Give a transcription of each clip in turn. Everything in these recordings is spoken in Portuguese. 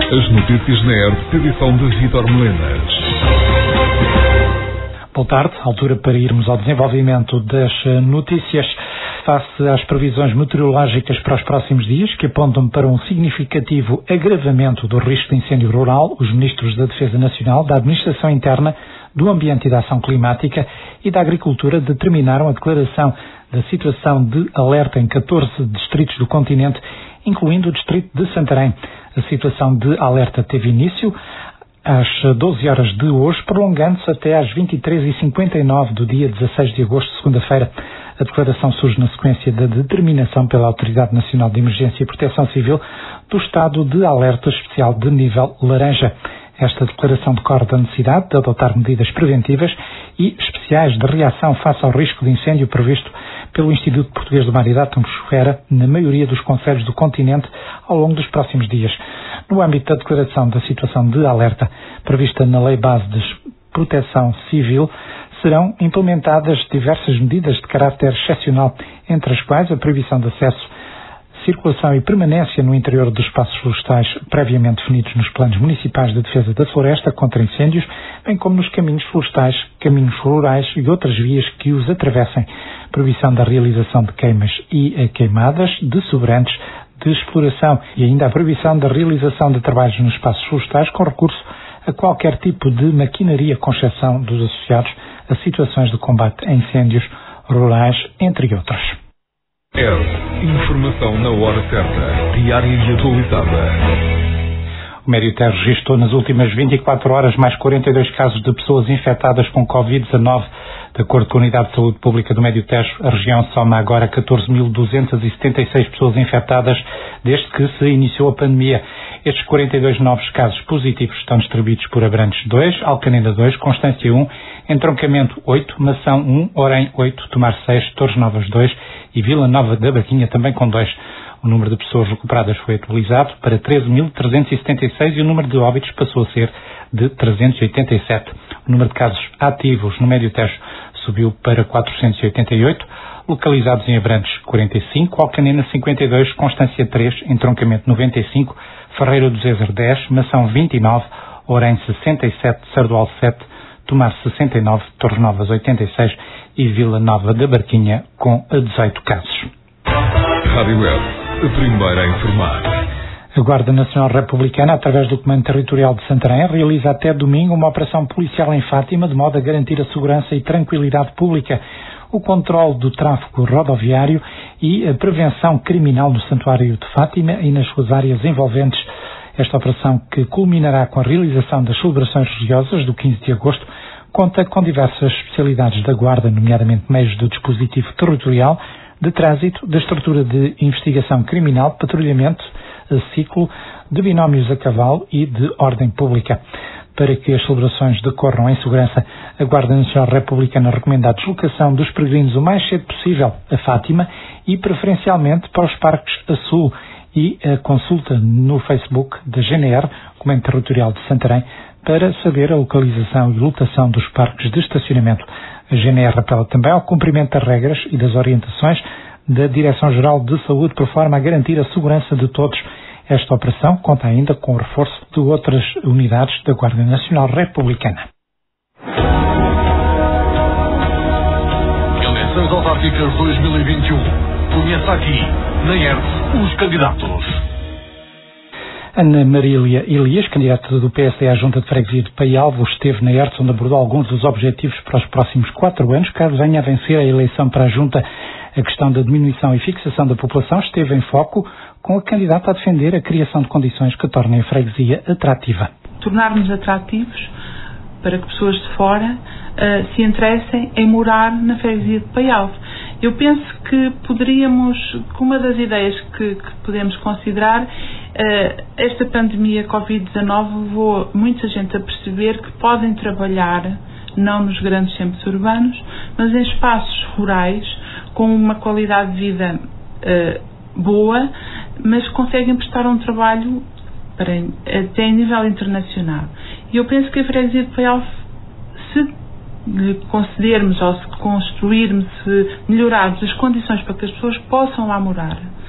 As notícias na ERP, edição de Vítor Melenas. Boa tarde, altura para irmos ao desenvolvimento das notícias. Face às previsões meteorológicas para os próximos dias, que apontam para um significativo agravamento do risco de incêndio rural, os ministros da Defesa Nacional, da Administração Interna, do Ambiente e da Ação Climática e da Agricultura determinaram a declaração da situação de alerta em 14 distritos do continente, incluindo o distrito de Santarém. A situação de alerta teve início às 12 horas de hoje, prolongando-se até às 23h59 do dia 16 de agosto, segunda-feira. A declaração surge na sequência da determinação pela Autoridade Nacional de Emergência e Proteção Civil do estado de alerta especial de nível laranja. Esta declaração decorre da necessidade de adotar medidas preventivas e especiais de reação face ao risco de incêndio previsto pelo Instituto Português do Mar e da Atmosfera na maioria dos concelhos do continente ao longo dos próximos dias. No âmbito da declaração da situação de alerta prevista na Lei Base de Proteção Civil, serão implementadas diversas medidas de caráter excepcional, entre as quais a proibição de acesso, circulação e permanência no interior dos espaços florestais previamente definidos nos planos municipais de defesa da floresta contra incêndios, bem como nos caminhos florestais, caminhos rurais e outras vias que os atravessem. Proibição da realização de queimas e queimadas, de sobrantes, de exploração e ainda a proibição da realização de trabalhos nos espaços florestais com recurso a qualquer tipo de maquinaria, com exceção dos associados a situações de combate a incêndios rurais, entre outros. Informação na hora certa, diária e atualizada. O Médio Tejo registrou nas últimas 24 horas mais 42 casos de pessoas infectadas com Covid-19. De acordo com a Unidade de Saúde Pública do Médio Tejo, a região soma agora 14.276 pessoas infectadas desde que se iniciou a pandemia. Estes 42 novos casos positivos estão distribuídos por Abrantes 2, Alcanena 2, Constância 1, Entroncamento 8, Mação 1, Orém 8, Tomar 6, Torres Novas 2 e Vila Nova da Baquinha também com 2. O número de pessoas recuperadas foi atualizado para 13.376 e o número de óbitos passou a ser de 387. O número de casos ativos no Médio Tejo subiu para 488, localizados em Abrantes 45, Alcanena 52, Constância 3, Entroncamento 95, Ferreira do Zezer 10, Mação 29, Orém 67, Sardual 7, Tomar 69, Torres Novas 86 e Vila Nova da Barquinha com 18 casos. Rádio Web, a primeira a informar. A Guarda Nacional Republicana, através do Comando Territorial de Santarém, realiza até domingo uma operação policial em Fátima, de modo a garantir a segurança e tranquilidade pública, o controle do tráfego rodoviário e a prevenção criminal no Santuário de Fátima e nas suas áreas envolventes. Esta operação, que culminará com a realização das celebrações religiosas do 15 de agosto, conta com diversas especialidades da Guarda, nomeadamente meios do dispositivo territorial, de trânsito, da estrutura de investigação criminal, patrulhamento, ciclo, de binómios a cavalo e de ordem pública. Para que as celebrações decorram em segurança, a Guarda Nacional Republicana recomenda a deslocação dos peregrinos o mais cedo possível a Fátima e preferencialmente para os parques a sul, e a consulta no Facebook da GNR, Comando Territorial de Santarém, para saber a localização e lotação dos parques de estacionamento. A GNR apela também ao cumprimento das regras e das orientações da Direção-Geral de Saúde, por forma a garantir a segurança de todos. Esta operação conta ainda com o reforço de outras unidades da Guarda Nacional Republicana. Eleições autárquicas 2021. Conheça aqui, na ERP, os candidatos. Ana Marília Elias, candidata do PSD à Junta de Freguesia de Paialvo, esteve na ERTS, onde abordou alguns dos objetivos para os próximos 4 anos, caso venha a vencer a eleição para a Junta. A questão da diminuição e fixação da população esteve em foco, com a candidata a defender a criação de condições que tornem a freguesia atrativa. Tornar-nos atrativos para que pessoas de fora se interessem em morar na freguesia de Paialvo. Eu penso que poderíamos, com uma das ideias que podemos considerar, esta pandemia Covid-19 levou muita gente a perceber que podem trabalhar, não nos grandes centros urbanos, mas em espaços rurais, com uma qualidade de vida boa, mas conseguem prestar um trabalho até em nível internacional. E eu penso que a freguesia de Paialvo, se lhe concedermos ou se construirmos, se melhorarmos as condições para que as pessoas possam lá morar,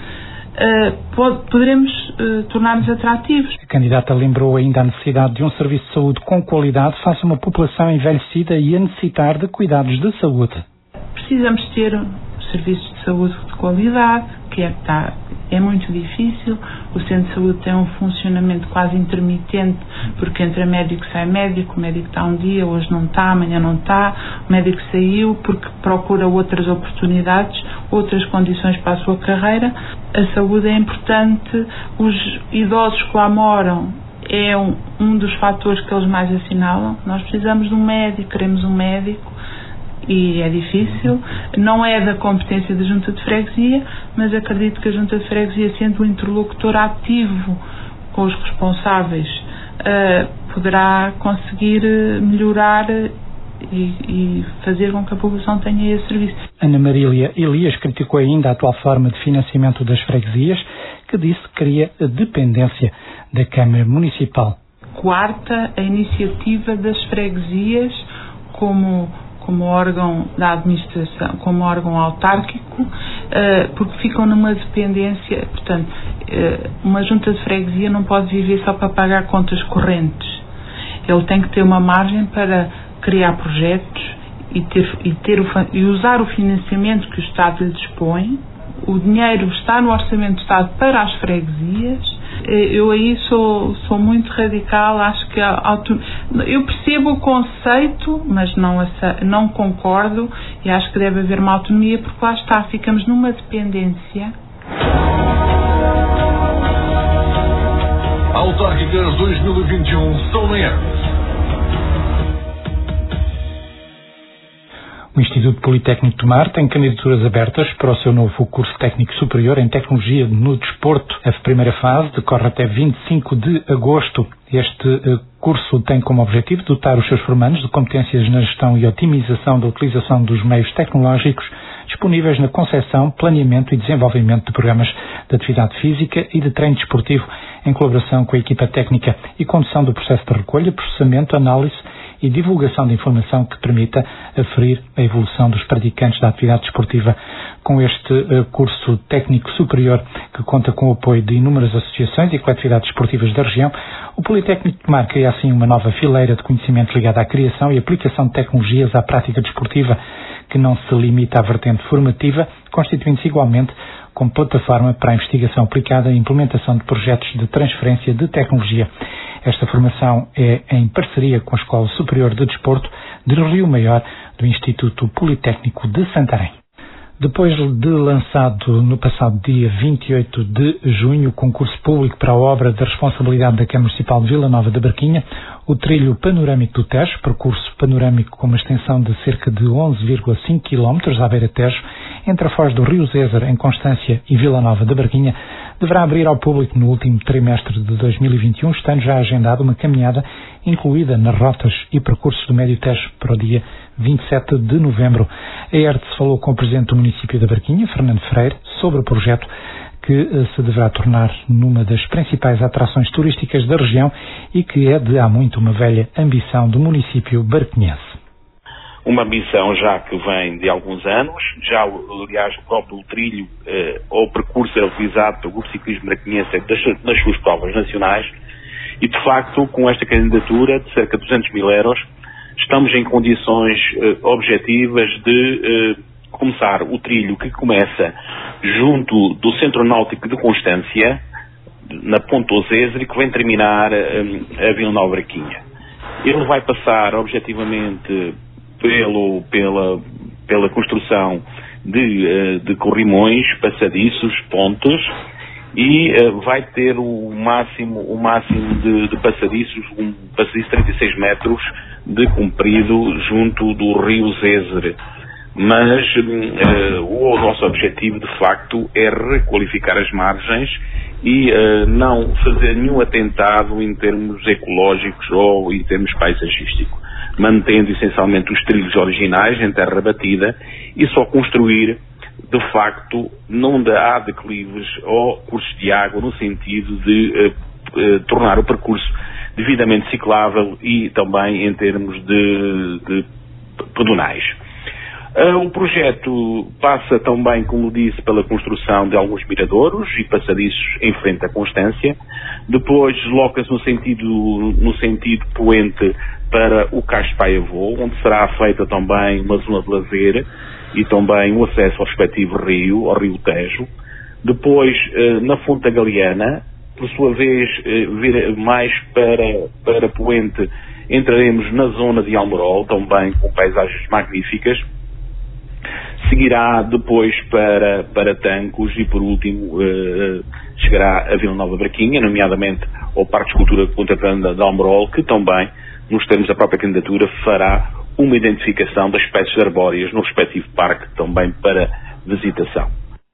poderemos tornar-nos atrativos. A candidata lembrou ainda a necessidade de um serviço de saúde com qualidade face a uma população envelhecida e a necessitar de cuidados de saúde. Precisamos ter serviços de saúde de qualidade, que é muito difícil. O centro de saúde tem um funcionamento quase intermitente, porque entra médico, sai médico, o médico está um dia, hoje não está, amanhã não está, o médico saiu porque procura outras oportunidades, outras condições para a sua carreira. A saúde é importante, os idosos que lá moram é um dos fatores que eles mais assinalam. Nós precisamos de um médico, queremos um médico, e é difícil, não é da competência da Junta de Freguesia, mas acredito que a Junta de Freguesia, sendo um interlocutor ativo com os responsáveis, poderá conseguir melhorar e fazer com que a população tenha esse serviço. Ana Marília Elias criticou ainda a atual forma de financiamento das freguesias, que disse que queria a dependência da Câmara Municipal. Quarta, a iniciativa das freguesias como órgão da administração, como órgão autárquico, porque ficam numa dependência. Portanto, uma junta de freguesia não pode viver só para pagar contas correntes. Ele tem que ter uma margem para criar projetos e usar o financiamento que o Estado lhe dispõe. O dinheiro está no Orçamento do Estado para as freguesias. Eu aí sou muito radical, acho que eu percebo o conceito, mas não concordo, e acho que deve haver uma autonomia, porque lá está, ficamos numa dependência. Autárquicas 2021 são na ERTE. O Instituto Politécnico de Tomar tem candidaturas abertas para o seu novo curso técnico superior em Tecnologia no Desporto. A primeira fase decorre até 25 de agosto. Este curso tem como objetivo dotar os seus formandos de competências na gestão e otimização da utilização dos meios tecnológicos disponíveis na concepção, planeamento e desenvolvimento de programas de atividade física e de treino desportivo, em colaboração com a equipa técnica e condução do processo de recolha, processamento, análise e divulgação de informação que permita aferir a evolução dos praticantes da atividade desportiva. Com este curso técnico superior, que conta com o apoio de inúmeras associações e coletividades desportivas da região, o Politécnico de Tomar cria assim uma nova fileira de conhecimento ligada à criação e aplicação de tecnologias à prática desportiva, que não se limita à vertente formativa, constituindo-se igualmente como plataforma para a investigação aplicada e implementação de projetos de transferência de tecnologia. Esta formação é em parceria com a Escola Superior de Desporto de Rio Maior, do Instituto Politécnico de Santarém. Depois de lançado no passado dia 28 de junho o concurso público para a obra da responsabilidade da Câmara Municipal de Vila Nova da Barquinha, o trilho panorâmico do Tejo, percurso panorâmico com uma extensão de cerca de 11,5 km à beira-Tejo, entre a foz do Rio Zézer, em Constância, e Vila Nova da Barquinha, deverá abrir ao público no último trimestre de 2021, estando já agendada uma caminhada incluída nas rotas e percursos do Médio Tejo para o dia 27 de novembro. A ERTE falou com o Presidente do município da Barquinha, Fernando Freire, sobre o projeto que se deverá tornar numa das principais atrações turísticas da região e que é de há muito uma velha ambição do município barquinhense. Uma ambição já que vem de alguns anos, já aliás o próprio trilho ou percurso é utilizado pelo Grupo Ciclismo Barquinhense nas suas provas nacionais e de facto com esta candidatura de cerca de 200 mil euros estamos em condições objetivas de começar o trilho que começa junto do Centro Náutico de Constância, na Ponte Zézer, e que vem terminar a Vila Nova Barquinha. Ele vai passar objetivamente pela construção de corrimões, passadiços, pontes, e vai ter o máximo de passadiços, um passadiço de 36 metros de comprido junto do Rio Zézer. Mas o nosso objetivo, de facto, é requalificar as margens e não fazer nenhum atentado em termos ecológicos ou em termos paisagísticos, mantendo essencialmente os trilhos originais em terra batida e só construir, de facto, não há declives ou cursos de água no sentido de tornar o percurso devidamente ciclável e também em termos de pedonais. O projeto passa também, como disse, pela construção de alguns miradouros e passadiços em frente à Constância. Depois desloca-se no sentido poente para o Cais de Paiavô, onde será feita também uma zona de lazer e também o acesso ao respectivo rio, ao rio Tejo. Depois, na Fonte Galeana, por sua vez, vir mais para Poente, entraremos na zona de Almorol, também com paisagens magníficas. Seguirá depois para Tancos e, por último, chegará a Vila Nova Braquinha, nomeadamente ao Parque de Escultura Contemporânea de Almorol, que também, nos termos da própria candidatura, fará uma identificação das espécies arbóreas no respectivo parque, também para visitação.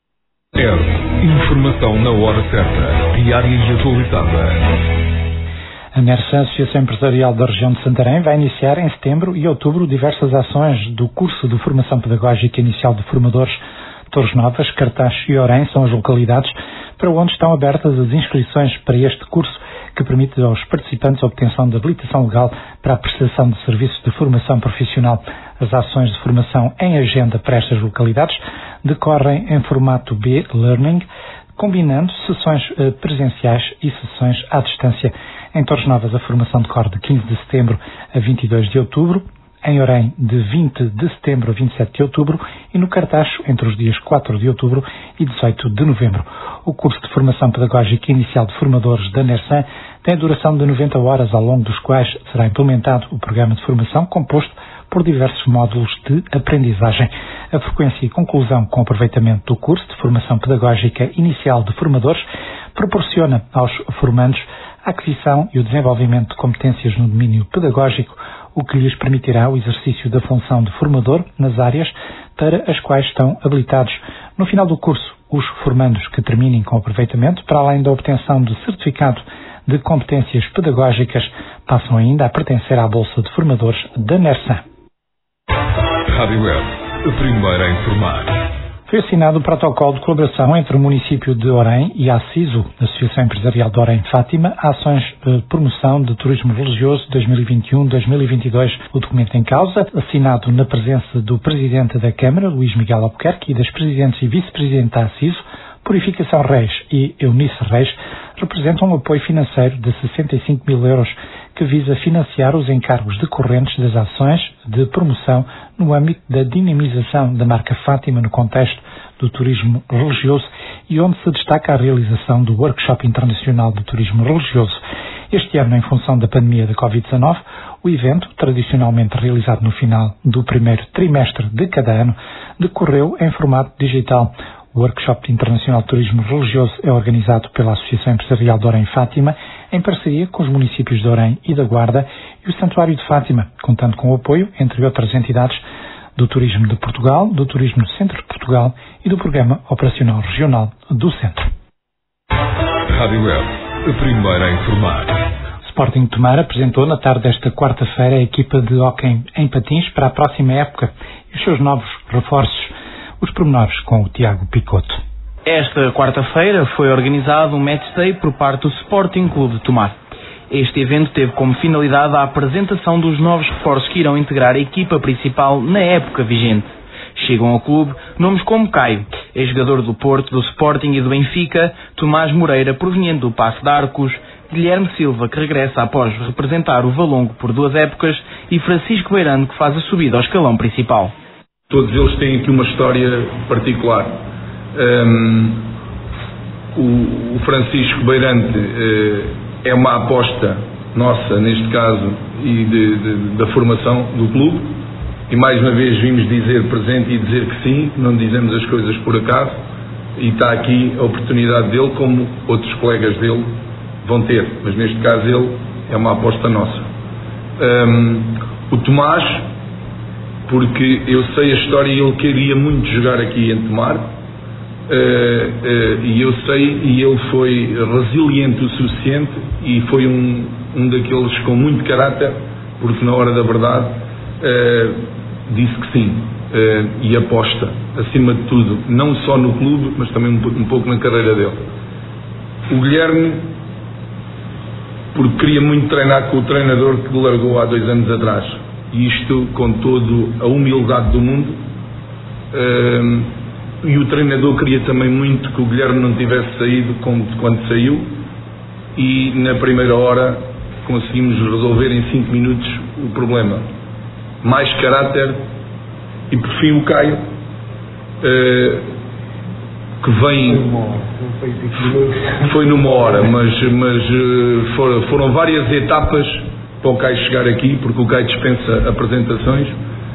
Informação na hora certa, diária e atualizada. A NERSAN, Associação Empresarial da Região de Santarém, vai iniciar em setembro e outubro diversas ações do curso de formação pedagógica inicial de formadores. Torres Novas, Cartaxo e Orém são as localidades para onde estão abertas as inscrições para este curso, que permite aos participantes a obtenção de habilitação legal para a prestação de serviços de formação profissional. As ações de formação em agenda para estas localidades decorrem em formato B-Learning, combinando sessões presenciais e sessões à distância. Em Torres Novas, a formação decorre de 15 de setembro a 22 de outubro, em Orém, de 20 de setembro a 27 de outubro, e no Cartaxo, entre os dias 4 de outubro e 18 de novembro. O curso de formação pedagógica inicial de formadores da NERSAN tem a duração de 90 horas, ao longo dos quais será implementado o programa de formação composto por diversos módulos de aprendizagem. A frequência e conclusão com aproveitamento do curso de formação pedagógica inicial de formadores proporciona aos formandos a aquisição e o desenvolvimento de competências no domínio pedagógico, o que lhes permitirá o exercício da função de formador nas áreas para as quais estão habilitados. No final do curso, os formandos que terminem com aproveitamento, para além da obtenção do certificado de competências pedagógicas, passam ainda a pertencer à Bolsa de Formadores da NERSAN. Rádio Web, a primeira a informar. Foi assinado o protocolo de colaboração entre o município de Orém e a ACISO, Associação Empresarial de Orém Fátima, ações de promoção de turismo religioso 2021-2022. O documento em causa, assinado na presença do Presidente da Câmara, Luís Miguel Albuquerque, e das Presidentes e Vice-Presidente da ACISO, Purificação Reis e Eunice Reis, representam um apoio financeiro de 65 mil euros que visa financiar os encargos decorrentes das ações de promoção no âmbito da dinamização da marca Fátima no contexto do turismo religioso e onde se destaca a realização do Workshop Internacional de Turismo Religioso. Este ano, em função da pandemia da Covid-19, o evento, tradicionalmente realizado no final do primeiro trimestre de cada ano, decorreu em formato digital. O Workshop Internacional de Turismo Religioso é organizado pela Associação Empresarial de Orém Fátima, em parceria com os municípios de Orém e da Guarda e o Santuário de Fátima, contando com o apoio, entre outras entidades, do Turismo de Portugal, do Turismo do Centro de Portugal e do Programa Operacional Regional do Centro. Rádio Web, a primeira a informar. Sporting Tomar apresentou na tarde desta quarta-feira a equipa de hóquei em patins para a próxima época e os seus novos reforços. Os pormenores com o Tiago Picoto. Esta quarta-feira foi organizado um matchday por parte do Sporting Clube de Tomar. Este evento teve como finalidade a apresentação dos novos reforços que irão integrar a equipa principal na época vigente. Chegam ao clube nomes como Caio, ex-jogador do Porto, do Sporting e do Benfica, Tomás Moreira, proveniente do Paço de Arcos, Guilherme Silva, que regressa após representar o Valongo por 2 épocas, e Francisco Beirano, que faz a subida ao escalão principal. Todos eles têm aqui uma história particular. O Francisco Beirante é uma aposta nossa, neste caso, e da formação do clube. E mais uma vez vimos dizer presente e dizer que sim, não dizemos as coisas por acaso. E está aqui a oportunidade dele, como outros colegas dele vão ter. Mas neste caso ele é uma aposta nossa. O Tomás, porque eu sei a história e ele queria muito jogar aqui em Tomar, e eu sei, e ele foi resiliente o suficiente e foi um daqueles com muito caráter, porque na hora da verdade disse que sim, e aposta acima de tudo, não só no clube, mas também um pouco na carreira dele. O Guilherme, porque queria muito treinar com o treinador que largou há 2 anos atrás. E isto com toda a humildade do mundo, e o treinador queria também muito que o Guilherme não tivesse saído quando saiu, e na primeira hora conseguimos resolver em 5 minutos o problema. Mais caráter, e por fim o Caio, que vem, foi numa hora, mas foram várias etapas para o Caio chegar aqui, porque o Caio dispensa apresentações,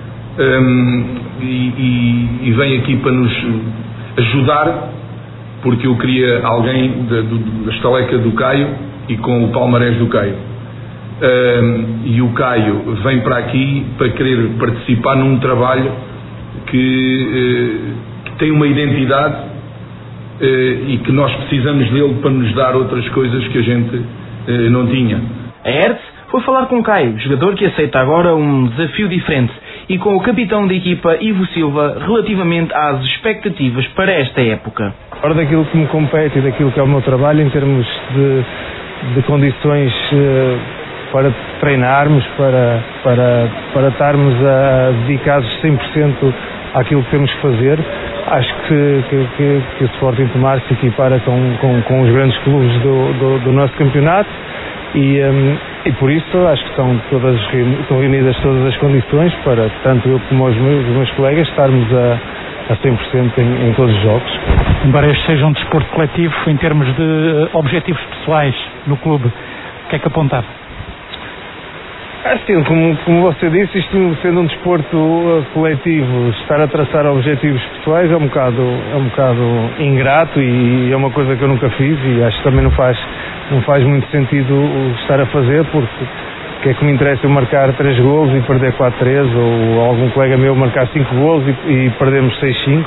e vem aqui para nos ajudar, porque eu queria alguém da estaleca do Caio e com o palmarés do Caio. E o Caio vem para aqui para querer participar num trabalho que tem uma identidade, e que nós precisamos dele para nos dar outras coisas que a gente não tinha. A Hertz foi falar com Caio, jogador que aceita agora um desafio diferente, e com o capitão da equipa, Ivo Silva, relativamente às expectativas para esta época. Fora daquilo que me compete e daquilo que é o meu trabalho, em termos de condições para treinarmos, para estarmos dedicados 100% àquilo que temos que fazer, acho que o Sporting Tomar se equipara com os grandes clubes do nosso campeonato, e por isso acho que estão reunidas todas as condições para, tanto eu como os meus colegas, estarmos a 100% em todos os jogos. Embora este seja um desporto coletivo, em termos de objetivos pessoais no clube, o que é que apontava? Assim, como você disse, isto sendo um desporto coletivo, estar a traçar objetivos pessoais é um bocado ingrato, e é uma coisa que eu nunca fiz, e acho que também não faz muito sentido estar a fazer, porque que é que me interessa eu marcar 3 golos e perder 4-3, ou algum colega meu marcar 5 golos e perdermos 6-5.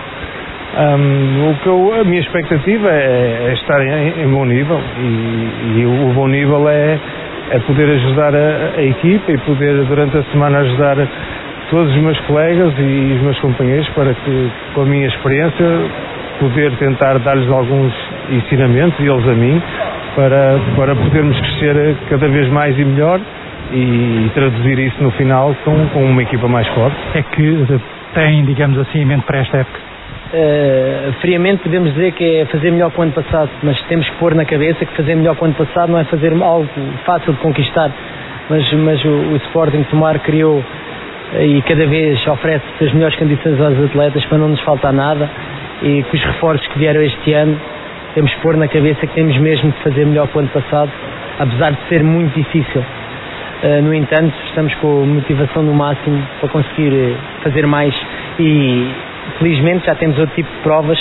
A minha expectativa é estar em bom nível, e o bom nível é poder ajudar a equipa e poder durante a semana ajudar todos os meus colegas e os meus companheiros, para que, com a minha experiência, poder tentar dar-lhes alguns ensinamentos, e eles a mim, para podermos crescer cada vez mais e melhor, e traduzir isso no final com uma equipa mais forte. É que tem, digamos assim, em mente para esta época? Friamente podemos dizer que é fazer melhor que o ano passado, mas temos que pôr na cabeça que fazer melhor que o ano passado não é fazer algo fácil de conquistar, mas o Sporting Tomar criou e cada vez oferece as melhores condições aos atletas para não nos faltar nada, e com os reforços que vieram este ano temos que pôr na cabeça que temos mesmo de fazer melhor que o ano passado, apesar de ser muito difícil. No entanto, estamos com a motivação no máximo para conseguir fazer mais, e felizmente já temos outro tipo de provas,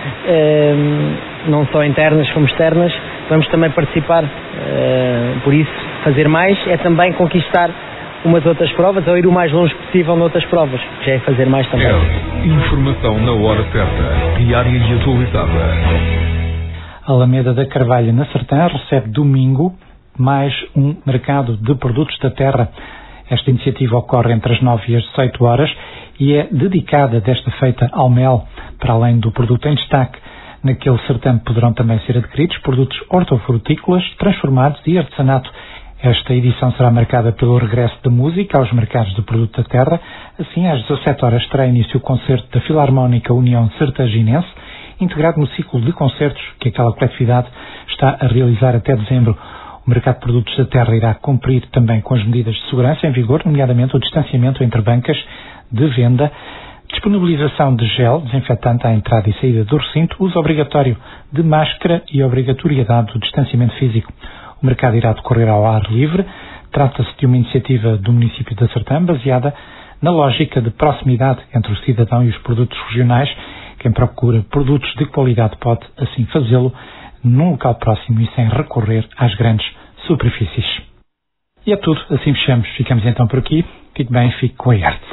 não só internas como externas. Vamos também participar, por isso fazer mais é também conquistar umas outras provas, ou ir o mais longe possível noutras provas, já é fazer mais também. Informação na hora certa, diária e atualizada. Alameda da Carvalho, na Sertã, recebe domingo mais um mercado de produtos da terra. Esta iniciativa ocorre entre as 9 e as 18 horas e é dedicada desta feita ao mel. Para além do produto em destaque, naquele certame poderão também ser adquiridos produtos hortofrutícolas, transformados e artesanato. Esta edição será marcada pelo regresso da música aos mercados de produto da terra. Assim, às 17 horas terá início o concerto da Filarmónica União Sertaginense, integrado no ciclo de concertos que aquela coletividade está a realizar até dezembro. O mercado de produtos da terra irá cumprir também com as medidas de segurança em vigor, nomeadamente o distanciamento entre bancas de venda, disponibilização de gel desinfetante à entrada e saída do recinto, uso obrigatório de máscara e obrigatoriedade do distanciamento físico. O mercado irá decorrer ao ar livre. Trata-se de uma iniciativa do município da Sertã, baseada na lógica de proximidade entre o cidadão e os produtos regionais. Quem procura produtos de qualidade pode assim fazê-lo num local próximo e sem recorrer às grandes superfícies. E é tudo, assim fechamos. Ficamos então por aqui. Fique bem, fique com a Hertz.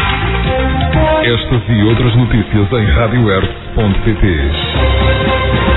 Estas e outras notícias em radiohertz.pt.